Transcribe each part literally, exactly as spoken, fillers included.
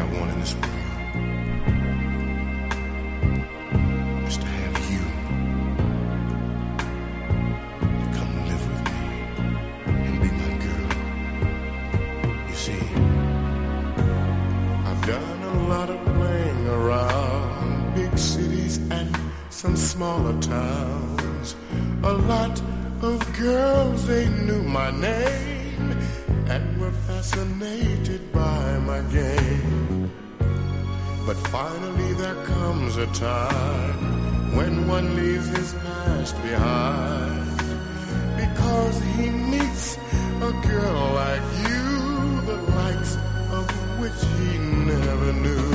I want in this world is to have you to come live with me and be my girl. You see, I've done a lot of playing around big cities and some smaller towns. A lot of girls, they knew my name and were fascinated by my game. But finally there comes a time when one leaves his past behind, because he meets a girl like you, the likes of which he never knew.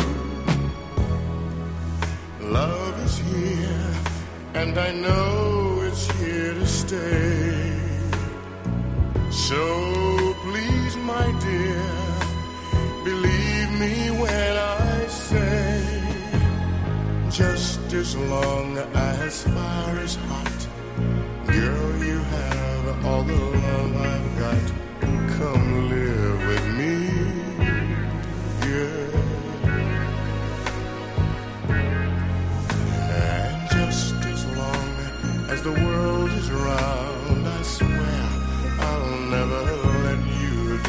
Love is here, and I know it's here to stay. So please, my dear, believe me when I say, just as long as fire is hot, girl, you have all the love I've got.